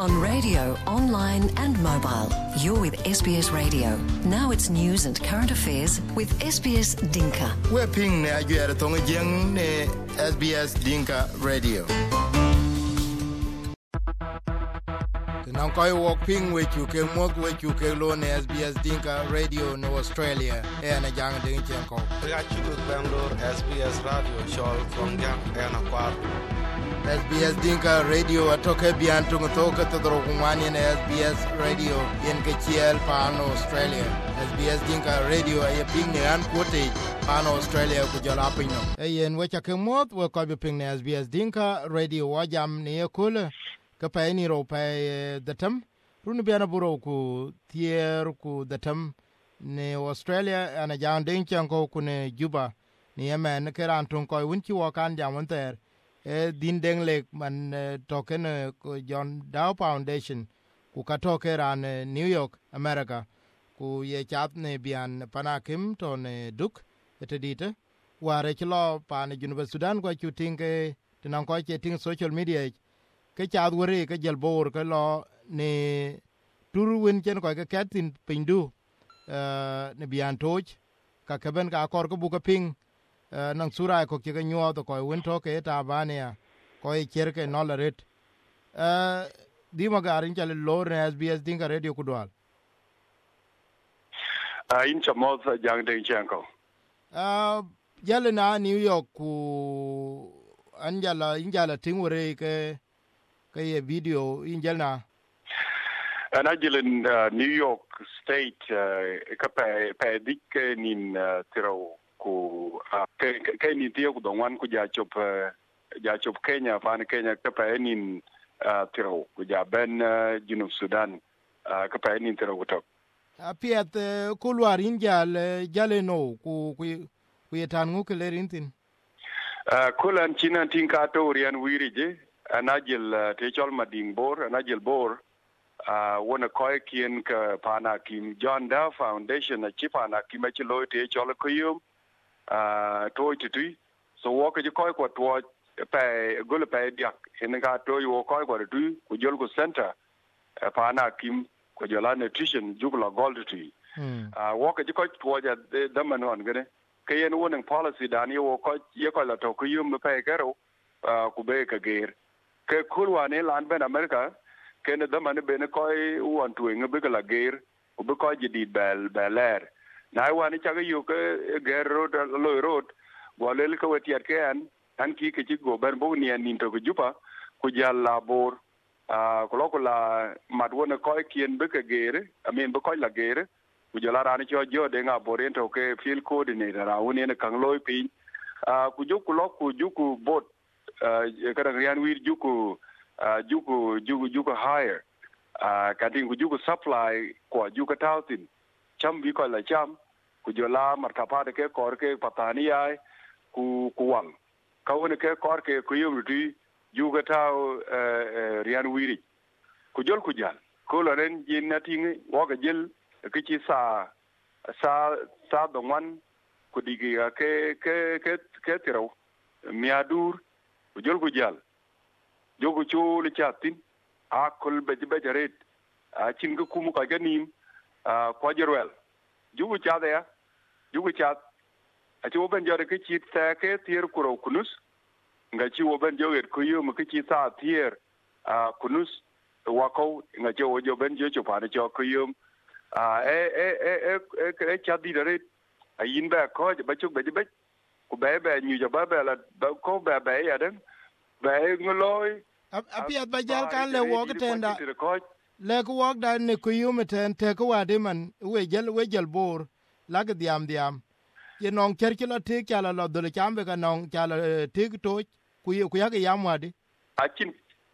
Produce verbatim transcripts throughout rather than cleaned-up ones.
on radio, online and mobile. You're with S B S Radio. Now it's news and current affairs with S B S Dinka. We're ping ne ajuere tonga jeng ne S B S Dinka Radio. Now koi walk ping with you ke mok with you ke lo ne S B S Dinka Radio no Australia. E na jang ding chen ko. Ya chuku Bangalore S B S Radio show from jang e na kwa. S B S Dinka Radio atoke bian tungo toka todoro kumani na S B S Radio yen ke chiel pano Australia. S B S Dinka Radio ay ping ne an kote pano Australia ku jola pino. E yen wecha ke mot we ko be ping ne S B S Dinka Radio wajam ne kule ka pa ni ro pa datam runu biana buro ku tier ku datam ne Australia ana jang ding chanko ku ne Juba ne yemen ke ran tun ko wunchi wakan jamon ter e din deng lek man token ko John Dow Foundation ku ka toke ran New York America ku ye chat ne bian panakim to ne duk etedite ware chlo pan University Sudan ko chuting ke tinan ko cheting social media ke chat wore ke jelbor ke lo ne turu wen chen ko ke katin pindu ne bian toj ka keben ka kor ko bu ka ping nang sura ko ke nyo to ko won to ke ta bania ko e cherke no laret eh di magarin chale lor ne S B S Dinka Radio kudwal a in chamo jang ding chanko ah yale na New York ku anjala injala tingure ke ke ye video injalna ana jilen New York State ka pa pa dik nin tiro ku ke ni tie ku dongwan ku ja chop ja chop Kenya fan Kenya ka pa nin tiro ku ja ben Junub Sudan ka pa nin tiro ku tok apiat ku lwarin jal jale no ku ku yetan ngu ke lerintin kulan chinan tin ka to rian wirije anajil te chol mading bor anajil bor Uh, wona koy kien ka pana kim John Dow Foundation a chipana kim achilo te chola kuyum uh toy tutui so woka ji koy ko to pe gol pe yak en ga to yo koy ko tu ku jol ko center uh, pana kim ko jola nutrition jugla gold tu hmm. uh woka ji koy to ja da manon gane kayen wona policy dan yo ko ye ko la to kuyum pe garo uh ku be ka ger ke kulwane lan ben America kene da mane bene koy won tuenge be la ger u be ko jidid bel beler na wani chaga yu ke ger road loy road golel ko wetiat ke an an ki ke ci go ben bo ni an to Juba ku jalla bor a ko ko la mat wona koy kien be ke ger amen be koy la ger ku jalla ran cho jo de nga boren to ke field coordinator a woni ne kang loy pin a ku ju ku lo ku ju ku bot e kada rian wir ju ku Uh, juku juku juku hire uh, kading juku supply kwa juku tautin cham bi ko la cham ku jola markapa de ke kor ke patani ai ku kuwang ka woni ke kor ke ku yumri juku tau uh, uh, rian wiri ku jol ku jal ko loren jin nating wo ga jil ke ci sa sa sa dongwan ku digi ke ke ke ke tiro miadur ku jol ku jal jogo chole chatin akol beje bejaret a chin ko kumu ka ganim a kwajerwel jugo chade ya jugo chat a chi oben jore ke chit ta ke tier kuro kunus nga chi oben jore ko yo mo ke chi sa tier a kunus wako nga jo jo ben jo pa ne jo ko yo a e e e e chat di dare a yin ba ko ba chu beje be ku be be nyu ja ba be la ko be be ya den be ngoloy apiat bajal kan le wog tenda le ko wog da ne ko yumeten te ko wade man we jel we jel bor lag diam diam ye non kerkila te kala lo dole chambe ka non kala te to ku ku ya yam wade achin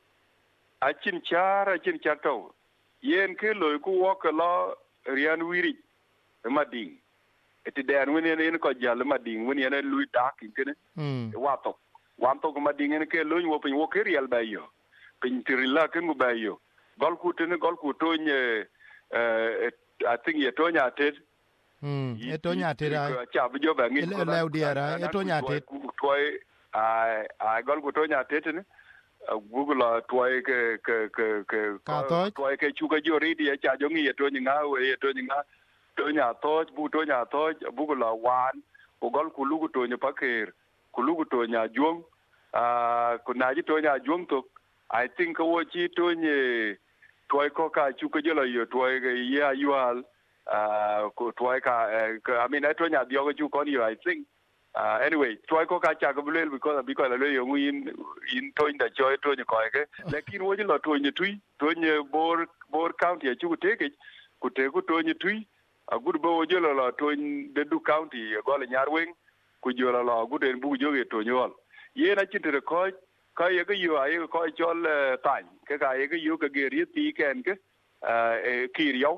achin char achin chato yen ke lo ku wok lo rian wiri mading eti den woni ne ko jall mading woni ne lui dak kene wato wanto ko mading ne ke lo nyo pin wo ke riel ba yo pin tirila ke mu ba yo gol ku tene gol ku to nye eh I think ye to nya tet hm e to nya tet a cha bi jo ba ngi ko le diara e to nya tet ko ai ai gol ku to nya tet ne Google toy ke ke ke ke toy ke chuka jori dia cha jongi to nyinga we to nyinga to nya to bu to nya to Google wan ko gol ku lugu to nya pakir ku lugu to nya jong ah ku na ji to nya jong to I think wo chi to nye toy ko ka chuka jolo yo toy ya yual ah ku toy ka I mean I to nya dio ko chu ko ni I think Uh, anyway, try ko ka cha ko bel because because le yo in in to inda joy to ni ko ke lekin wo ji lo to ni tui to ni bor bor county chu te ke ku te ku to ni tui a gud bo wo ji lo lo to de du county go le nyar wen ku jo lo lo gud en bu jo ge to ni ol ye na chi te ko ka ye ke yo ai ko chol tan ke ka ye ke yo ke ge ri ti ken ke uh ki rio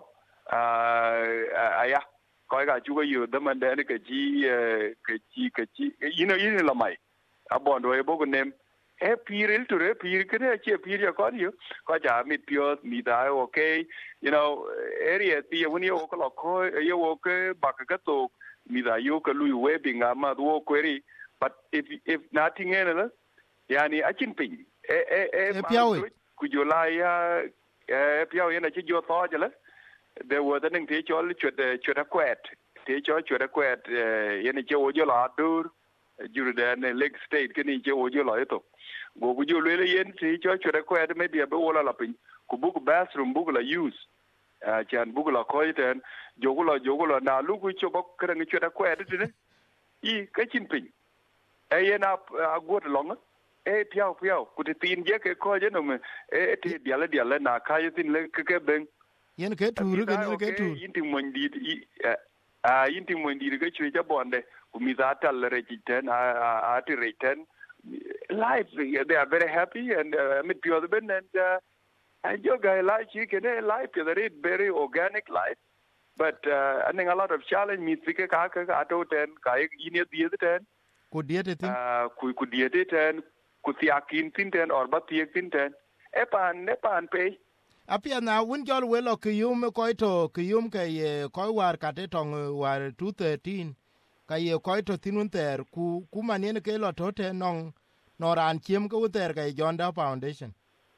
uh aya coi cả chú có nhiều tấm anh đây cái chi cái chi cái chi you know you know mai abon rồi bố con em e piril tu re pir cái này chỉ pir ya con nhiều coi chả mít pio mít đai okay you know area thì when you có lọc coi you okay bạc cái tổ mít đai you cái lui webbing à mà du query but if if nothing else đó yani achin pin e e e piao ku jo la ya e piao yana chỉ jo to chứ there was an thing cho chuột chuột quẹt thế cho chuột quẹt yên chơi ô là dur Jordan Lake State cái này chơi ô là ấy thôi go go jo le yên thế cho chuột quẹt maybe a bo la lapin ku book bathroom book la use à chan book la coi ten jo la jo la na lu ku cho bok cái này chuột quẹt thế đấy i cái chin pin ai yên ap agot long e piao piao ku te tin je ke coi je no me e te diala diala na kai tin le ke ke ben yen ke turu ke ne ke turu yinti mondi a yinti mondi ke chwe ja bonde kumi za tal regiten a a ti reten life they are very happy and uh, mit pure ben and uh, and your guy like you can life is very very organic life but uh, I think a lot of challenge me fike ka ka ato ten ka ine die ten ku die te tin ku ku die te ten ku ti akin tin ten or ba ti tin ten e pan ne pan pe apia na win jol welo kiyum ko to kiyum ke ye ko war ka te tong war two thirteen ka ye ko to tinun ter ku ku manene ke lo to te nong noran chiem ko ter ka Jonda Foundation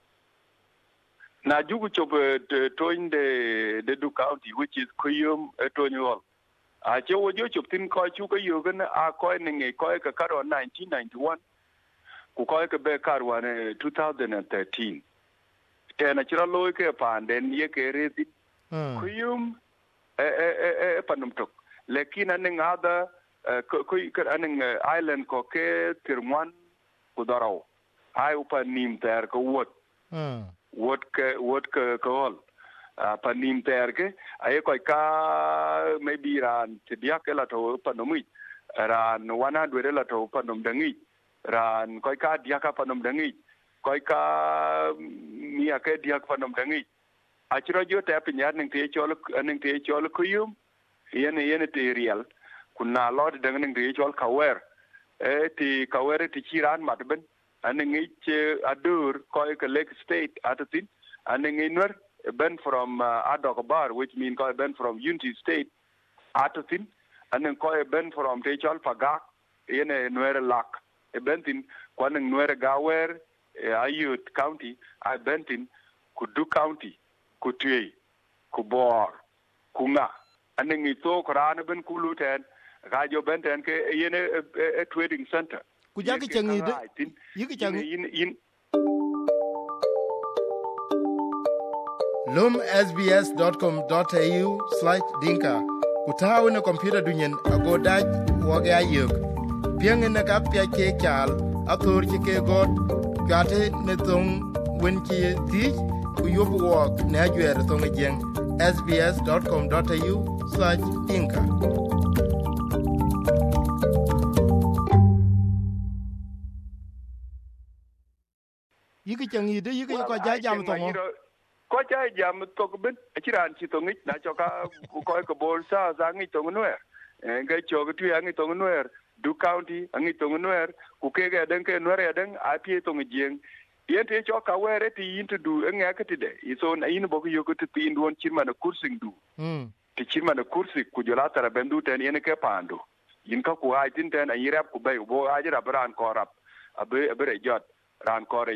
na jugu chop to in the the du county which is kiyum to nyol a che wo jo chop tin ko chu ko yo gan a ko ne ko ka karo nineteen ninety-one ku ko ka be karo ne two thousand thirteen tena chira loy ke panden ye ke reti kuyum e e e panum tok lekin aning ada ko ko aning island ko ke tirman kudaro ai upanim ter ko wot wot ke wot ke ko panim ter ke ai ko ka maybe ran tidia ke la to panumi ran wana dwere la to panum dangi ran ko ka dia ka panum dangi coi ca mi a cái dia phanom dangi a chiro jo ta pinya ning te chol ning te chol kuyum yen yen te real kunna lot dang ning te chol kawer e ti kawer ti chiran matben aning ich adur coi ka Lake State atatin aning inwer ben from uh, Adok Bar which mean coi ben from Unity State atatin aning coi ben from te chol Pagak yen nwer lak e bentin kwaning nwer gawer Ayut County, I Benton, Kudu County, Kutui, Kubor, Kunga, and then it's so Koranaban Kulutan, Radio Benton, a trading center. Kujaki Changi, you can in lum s b s dot com dot a u slash dinka. Kutawa na computer dunyan agodaj wage ayuk. Piang in a kapia ke chal, authority ke god. Gate ne tong wen ki ti ku yob wok ne ajwer tong jeng s b s dot com dot a u slash dinka yiki changi de yiki ko ja jam to ko ja jam to ben chiran chi to ngi na cho ka ko ko bol sa za ngi to nwer ngai cho ko tu ngi to nwer du county angi to nwer ku ke ga den ke nwer den a pie to ngien yen te cho ka were ti into du nga ka ti de so na in bo ko yo ko ti in won chirma na kursing du mm ti chirma na kursi ku jola tara bendu ten yen ke pando yin ka ku ha tin ten a yirap ku bay bo a jira bran ko rap abe abe jot ran ko re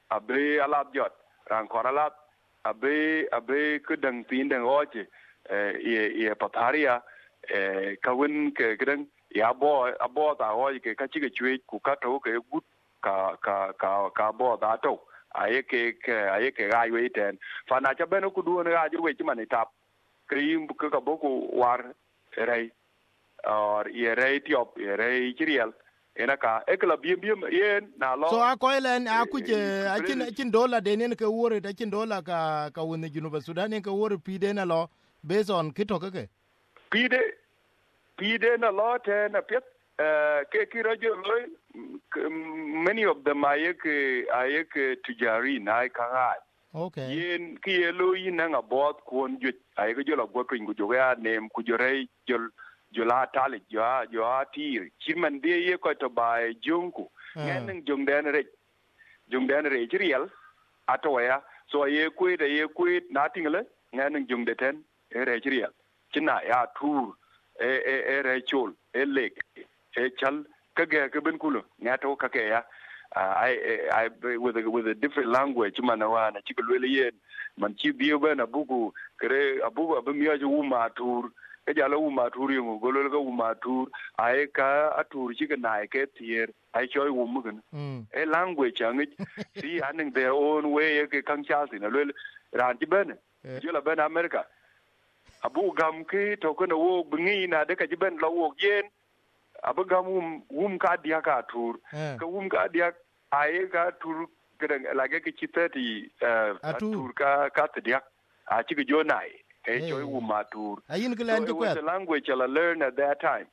abe alap jot ran kor alap abe abe ku dang tin dang oje e e pataria e kawin ke gren ya bo abo ta oje ke ka chi ke chwe ku ka to ke gut ka ka ka ka bo ta to aye ke ke aye ke ga ywe ten fa na cha beno ku du na ga ju we chi man tap krim ku ka bo ku war rei or ye rei tiop ye rei chiriel enaka ekla biem biem yen na lo so a ko len a ku je a chin chin dollar de ne ke wore da chin dollar ka ka woni Junuba Sudan ne ke wore pi de na lo based on kito ke pi de pi de na lo te na pet ke ki rajo lo many of them ayek ayek tujari na ka ga okay yen ki yelo yin na bot kon ju ayek jo la go pin ku jo ga nem ku jo rei jo Jula tali jua jua tir chiman dia ye ko to bai junku ngen jung den re jung den re chriel atoya so ye kwit ye kwit na tingle ngen jung de ten e re chriel china ya tur e e e re chul e lek e chal kage ke ben kulo ngato kake ya I I with a with a different language man wa na chikulwe ye man chi bio bana buku kre abubu abumia ju ma tur ke jalo uma turi ngo golo ga uma tur ai ka atur chi ga nai ke tier ai choi um gan e language ang si aning their own way ke kang cha si na le ran ti ben je la ben America abu gam ke to ko no wo bingi na de ka ji ben lo wo yen abu gam um um ka dia ka tur ka um ka dia ai ka tur ga la ga ke chi thirty tur ka ka dia a chi ga jo nai Hey, hey. Umatur. Ayin so it was a language I learned at that time.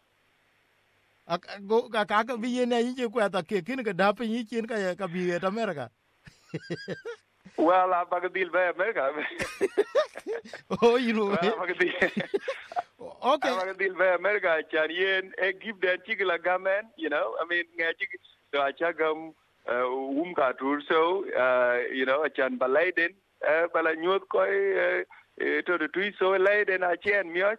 Go ka ka ka bi ne yin ko ta ke kin ka da pe yin kin ka ka bi ta America. Well, I bagadil ba America. Oh, you know. Well, bagadil. Okay. I bagadil ba America chan yen e give that chigla gamen, you know. I mean, ngachig so achagam um ka tur so you know, chan balaiden bala nyot ko to the tree so late and I chen me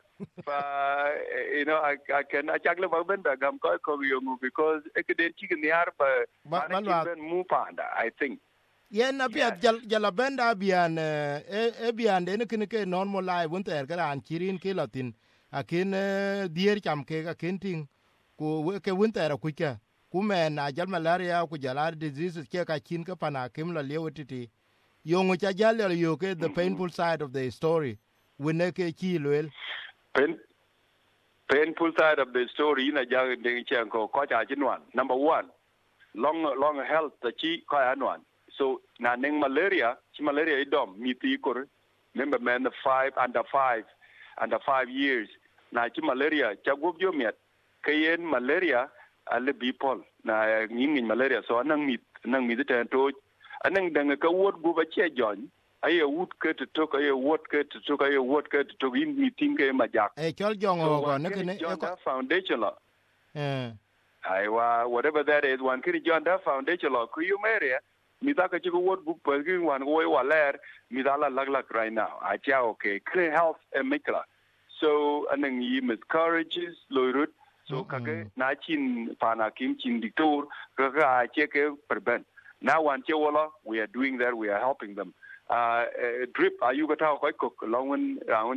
you know I I can I chakle baben da gam ko ko yo because e ke den chicken yar ba ban mu panda I think yen na pia jal jala benda bian e e bian de ne kin ke normal life won ter kan kirin ke latin akin dier cham ke ka kenting ku ke won ter ku ke ku men a jal malaria ku jala diseases ke ka kin ka pana kim la lewtiti Young Chajal, you get the painful side of the story. When they kill Pain, painful side of the story in a young Chanko, Kocha Number one, long long health, the chi Koyanuan. So, Naning malaria, chi malaria idom, mitikor, remember man, the five, under five, under five years. Na chi malaria, Chagub Yomiat, Kayen malaria, alle people, na ning malaria, so anang meet, nang meet the to. Anang dang ka word go ba che jon ay wood ke to to ay word ke to to ay word ke to in meeting ke majak e chol jong go ne ke ne foundation la eh ay wa whatever that is one ke jon da foundation la ku you area mi ta ka chi word book per ki wan go wa ler mi da la lag lag right now a cha okay clean health and mikla so anang yi miscarriages loirut so kage na chin pana kim chin dictor ka ka che ke perben Now, one Chewala, we are doing that. We are helping them. Uh, uh, drip, are you got quite cook along when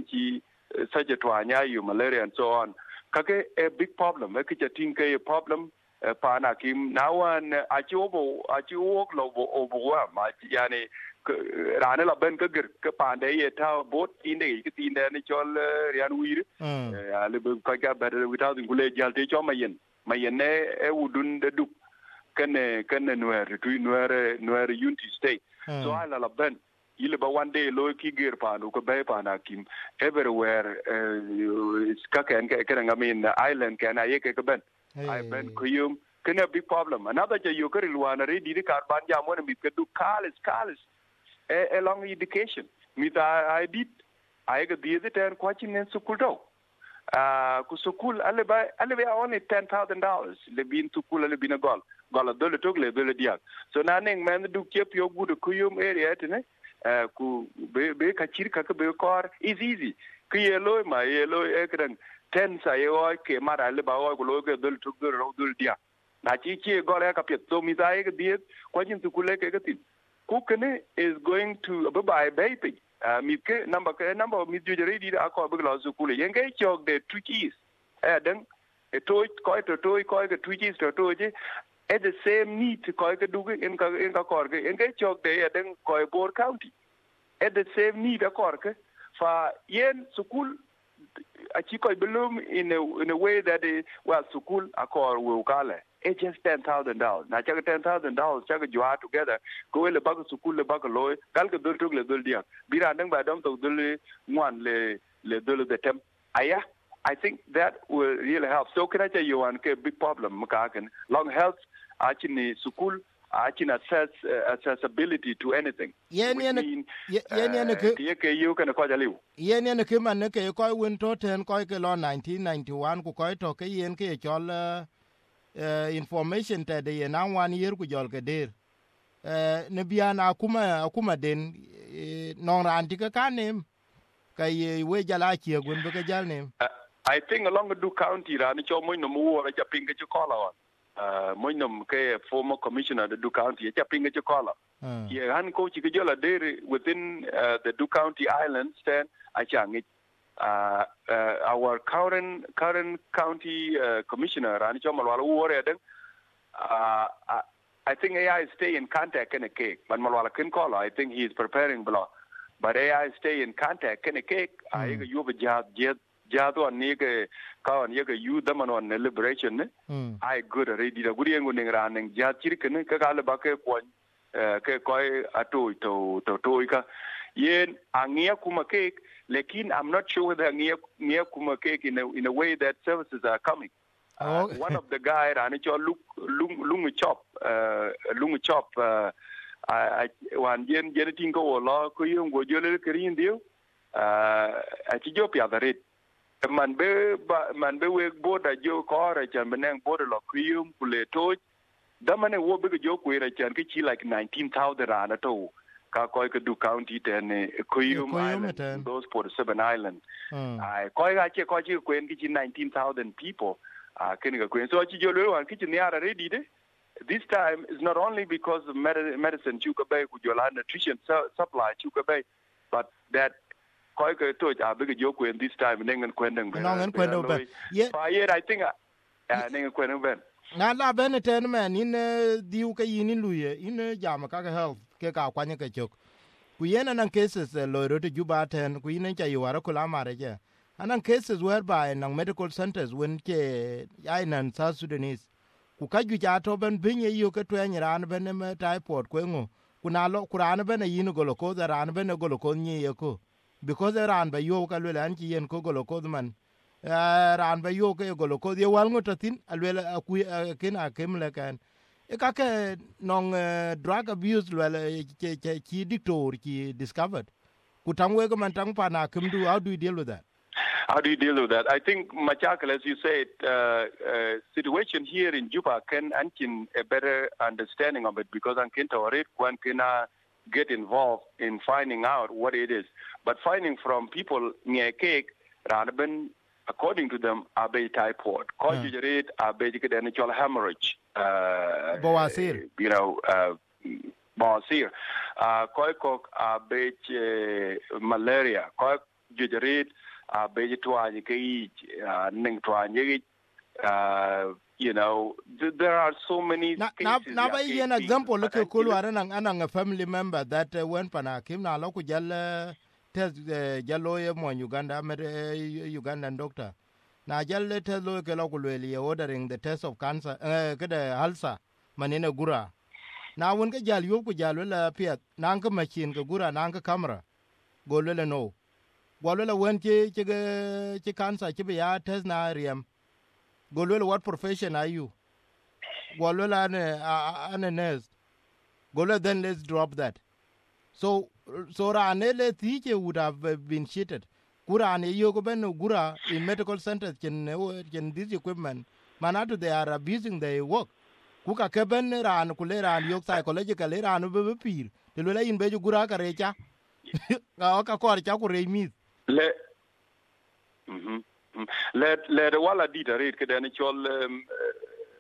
such a twanya, you malaria and so on. Kake a big problem. Make it a think a problem. Panakim now one Achobo, Acho Lobo over Yani Ranela Benker Kapande, a tower boat in the in the natural Rian Weir. I live quite better without the Gule Jalti Chomayan. Mayane, I wouldn't do. Can can nowhere to nowhere nowhere unity state. So I la ben. You ba one day low kigir panu ko bay panakim everywhere. It's kakan kan I mean island can I ke ben. I ben kuyum can a big problem. Another jay you kari luana re di kar ban jam wona mit du college college a long education. Mit I did I ga di the ten kwachin en sukul do. Uh, kusukul aleba aleba only ten thousand dollars. Lebin tukul alebina gol. Gola dole togle dole diak. So naning man du kep yo good kuyum area tene. Uh, ku be be kachir kaka be kor is easy. Ku yelo ma yelo ekran ten sa yo ke mara aleba o ko ke dole tuk dole ro dole diak. Na chi chi gola ka pet so mi sai ke diet kwajin tukule ke ke tin. kukene is going to buy baby uh, mi ke number ke number mi jujere di akor big lo school yen ke chok de twitches eh den e to ko to to ko ke twitches to to je at the same need ko ke du in ka in ka kor ke yen ke chok de den ko Bor County at the same need akor ke fa yen school achi ko belum in a in a way that is well school akor we kale it's just ten thousand dollars na chaga ten thousand dollars chaga jwa together go le bag school le bag loy kal ke dul tuk le dul dia bira ndang ba dom to dul ngwan le le dul the tem aya I think that will really help. So can I tell you one big problem makaken long health actually school actually access uh, accessibility to anything. Yen yen yen yen ke ye ke you can ko jaliu. Yen yen ke man ke ko win to ten ko ke lo nineteen ninety-one ku ko to ke yen ke chol uh, information te de na wan year ku jol ke der. Uh, ne biana akuma akuma den uh, non ranti ka kanem kay we jala chi gun be ke jal nem. Uh, I think along the county ran cho mo no mo ra ja pinga cho kola on. Uh, Moinum ke former commissioner of the Duke County, Chapinga Chokola. Yeah, han ko chikajola dairy within uh, the Duke County Islands, then achang it. Uh, uh, our current current county uh, commissioner, Ranicho Malwala Wareden, uh, I think A I stay in contact in a cake. But Malwala Kinkola, I think he is preparing below. But A I stay in contact in a cake. I you have a job jet. Jado nige kawan yega yu daman on liberation ne ai good already da guri ngo ning raning ja chirkene ka kala ba ke ko ke koi ato to to to ka yen angia kuma cake lekin I'm not sure whether angia ngia kuma cake in a in a way that services are coming. Uh, oh. One of the guy rani cho lung lung lung chop uh lung chop uh I wan yen yen tingo lo ko yung go jole kerin dio uh Ethiopia the red man be man be we border jo ko ra chan benang border lo kuyum kule to da mane wo be jo ku ra chan ki like nineteen thousand rand to ka ko ke du county ten kuyum island those forty-seven island ai ko ga che ko chi kwen ki nineteen thousand people ah ken ga kwen so chi jo lo wan ki ni ara ready de this time is not only because of medicine chu ka bay ku jo la nutrition supply chu ka bay but that koi ke to a big joke in this time nengen kwendeng ben nengen kwendeng ben ye fa ye I think a nengen kwendeng ben na la ben ten man in diu ke yin luye in jam ka health ke ka kwanye ke chok ku yena nan cases lo ro te juba ten ku yin cha yuara kula mare je anan cases whereby nan medical centers when ke ainan South Sudanese ku ka ju ja to ben binye yo ke to nyran ben me typhoid ko ngo kuna lo kuran ben yin golo ko da ran ben golo ko nyi ye ko because ran ba yo ka lele an ci yen ko golo ko man ran ba yo ke golo ko ye wal ngotatin alwela aku ken akem le kan e ka ke non drug abuse lele ci ci dictor ci discovered ku tangwe ko man tang pa na kem do how do you deal with that how do you deal with that I think Machakal as you said uh, uh, situation here in Juba can ankin a better understanding of it because an ken tawrit kwan kena get involved in finding out what it is. But finding from people near cake, Ranaban, according to them, are be typhoid. Conjugate are basically the natural hemorrhage. Uh, Bawasir. You know, uh, Bawasir. Koikok are be malaria. Conjugate are be tuanyi ning tuanyi. You know, th- there are so many na, cases. Now, by an example, look at Kulu and a family member that uh, went Panakim, now look at Jal test Jaloya Mon Uganda, met a Ugandan doctor. Now, Jal tell Lokalokuli ordering the test of cancer, uh, get a Halsa, Manina Gura. Now, when Jal Yoku Jalula appeared, Nanka machine, Gura, Nanka camera, go little no. Walula went to cancer, Chibia test na Riam. Golwela, what profession are you? Golwela, I'm a nurse. Golwela, then let's drop that. So, so Ranele teacher would have been cheated. Gura and Yogoben Gura in medical centers can can this equipment. Manatu, they are abusing their work. Kuka Keben ran Kulera and Yok psychologically ran over peer. The Lula in Beju Gura Karecha. Oka Korcha Remis. Le. Mm-hmm. Let let wala dita rate ke dani chol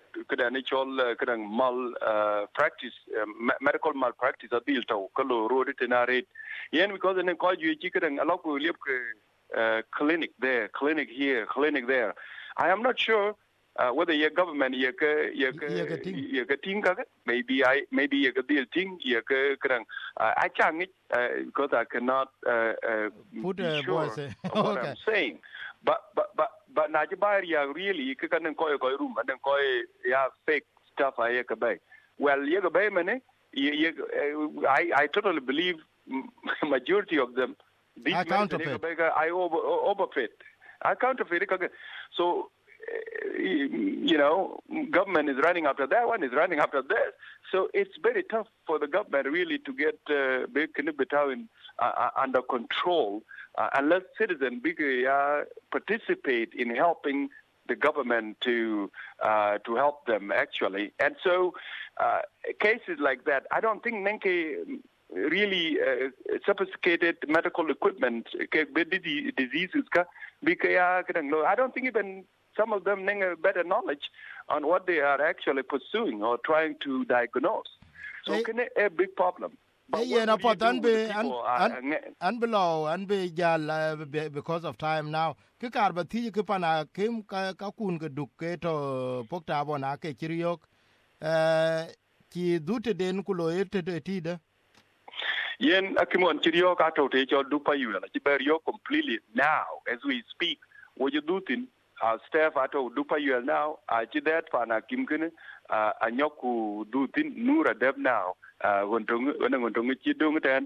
credential kadang mal practice medical malpractice adil to kalo road tenare yen because then ko ju chi kadang alok ko liep clinic there clinic here clinic there I am not sure uh, whether your government your your your ting ka maybe I maybe your deal ting your kadang I can't because I cannot uh, uh, put a sure voice what okay. I'm saying but but but but na jaba ya really ka kan ko ko room and ko ya fake stuff I ka bay well ye ka bay mane I I totally believe majority of them these I counterfeit I over overfit I counterfeit so you know government is running after that one is running after this so it's very tough for the government really to get uh, big in uh, under control Uh, unless citizens uh, participate in helping the government to uh, to help them actually, and so uh, cases like that, I don't think Nenke really uh, sophisticated medical equipment diseases because I don't think even some of them have better knowledge on what they are actually pursuing or trying to diagnose. So hey. Can a big problem. Yeah, na pot an be an an below an be jal because of time now. Ke kar ba ti ke pana kim ka ka kun ke duk ke to pokta bona ke chiriok eh ki dute den ku lo ete ti de. Yen akimon chiriok ato te cho dupa yu na ti ber yo completely now as we speak. Wo you dutin our staff ato dupa yu now a ti that pana kim kene anyoku dutin nura deb now. Uh, when when when chi dung ten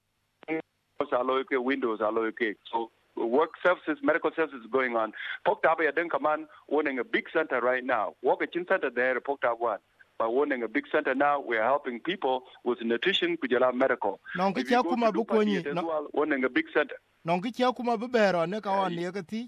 windows aloke so work services medical services going on pokta ba den command owning a big center right now work a chin center there pokta one by owning a big center now we are helping people with nutrition kujala medical non ki cha kuma bu ko ni owning a big center non ki cha kuma bu bero ne ka on ye ka ti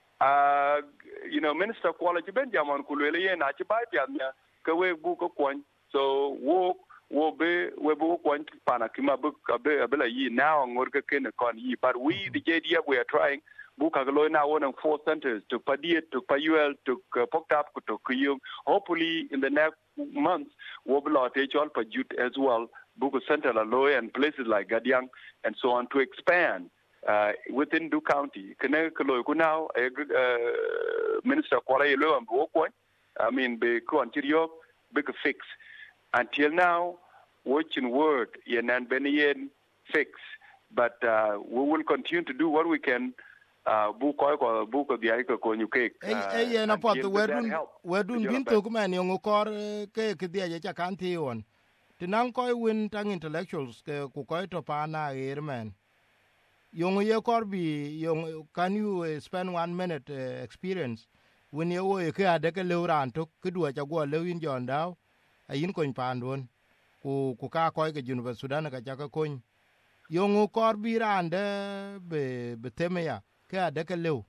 uh you know minister quality ben jamon kulele ye na chi ba pya ka we bu ko kon so work wo be we bo kwan pana kima bu abe abela yi now ngorga ken kon yi but we the J D F we are trying buka galo now one four centers to Padiet to Payuel to uh, Poktap to Kuyung hopefully in the next months we'll be lot all Pajut as well buka center Aloy and places like Gadiang and so on to expand uh, within Du County kene kalo ku now uh, minister kwala yelo ambo kwan I mean be ko antirio big fix until now, watching word yen and benien fix, but uh, we will continue to do what we can. Book or book of the Ika Konyuke. Eh, eh, na pot wedun wedun binto kuma ni ngokor ke ke dia ja kanti on. Tinang koi win tang intellectuals ke ku koi to pana airman. Yong ye korbi yong can you uh, spend one minute uh, experience when you wo ke adeke leuran to kedua cha go lewin jon daw. Ayin koñ pandon ku ku ka koy ke junu Sudan ka jaka koñ yongu kor birande be be temeya ka de ke lew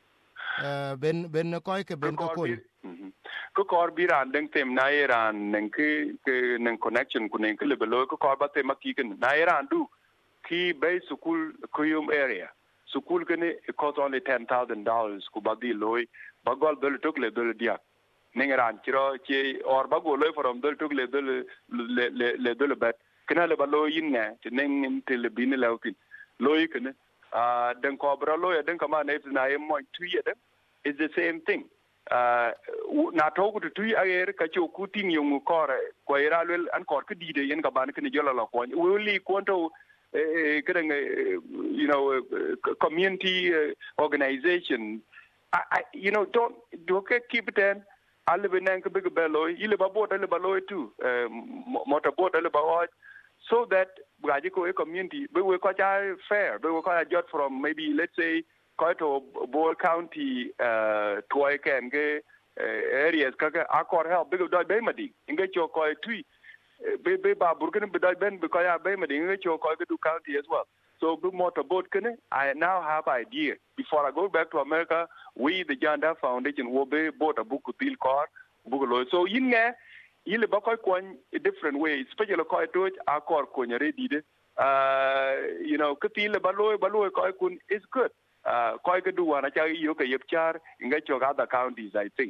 eh ben ben koy ke ben ko koñ ko kor birande tem na iran nen ke ke nen connection ku nen ke le belo ko kor ba tem ki ken na iran du ki be school kuyum area school ken it cost only ten thousand dollars ku ba di loy ba gol bel tok le dol dia nengaran chiro che or bago loy from dol tuk le dol le le dol bat kana le balo yin nga te neng te le bin le ukin loy kana ah den ko bra loy den kama ne na yem mo two year den is the same thing uh na to ku tu ayer ka cho ku tin yung ko re ko ira lel an ko ke dide yen ka ban ke ni jola la ko woli ko to eh kadang you know community organization I, I you know don't do okay keep it in alle benang ke big bello ile ba bot alle ba loy tu motor boat alle ba so that gaji ko community we we ko ja fair we ko jot from maybe let's say ko to Bol County uh toy can ge areas ka akor help big do be madi inge cho ko tu be be ba burgen be do ben be ko ya be madi inge cho ko Du County as well so big motor boat can I now have idea before I go back to America we the Janda Foundation will be bought a book deal car book so yin nga ile ba koy kon different ways especially koy to akor ko nyare dide uh you know kitile ba loy ba loy koy kun is good uh koy ga duwa na cha yo ka yep char inga cho ga the counties I think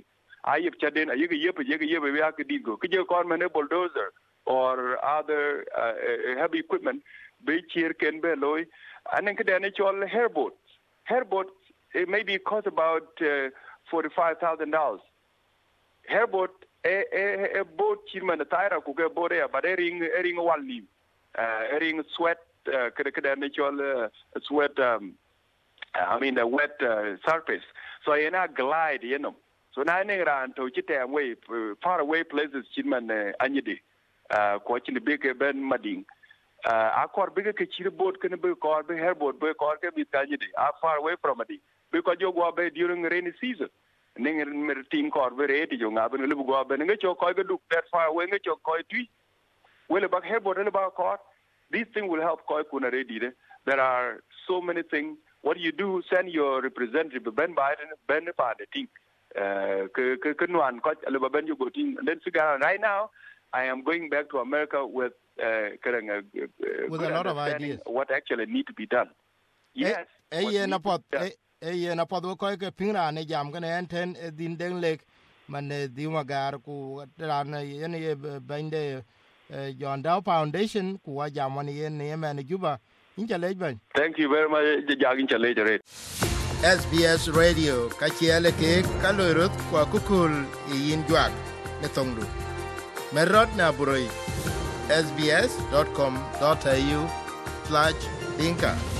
ayip chaden ayik yep yek yep we ak digo ke je kon mane bulldozer or other uh, heavy equipment be cheer can be loy and then can actual hairboat hairboat it maybe cost about uh, forty-five thousand dollars hairboat a a a boat chirman tire ku ke boat ya but ring ring walni uh ring sweat uh, can actual uh, sweat um, I mean a wet uh, surface so you know glide you know so na ne ran to chite away far away places chirman uh, anyidi uh ko chini big ben mading uh akor big ke chiri boat can be kor be hair boat be kor ke bit anyidi are far away from it because you go be during rainy season ning mer team kor be ready jo ngaben lu go be nga cho ko ga duk that far away nga cho ko tui well about hair boat about kor this thing will help ko kuna ready there are so many things what you do send your representative Ben Biden Ben pa the thing uh ke ke kunwan ko lu ben you go thing then figure right now I am going back to America with uh, uh, with a lot of ideas. What actually need to be done. Yes. Eh, eh, na pot, eh, eh, na pot. Ko ke pingra ne jam kan enten din den lek man di magar ku ran yen ye bande John Dow Foundation ku wa jam wan yen ne man Juba. Inja lej ban. Thank you very much. Jagin chale jare. S B S Radio ka chiele ke kalorot kwa kukul yin jwak ne tongdu. Merot na buroi S B S dot com dot A U slash Dinka.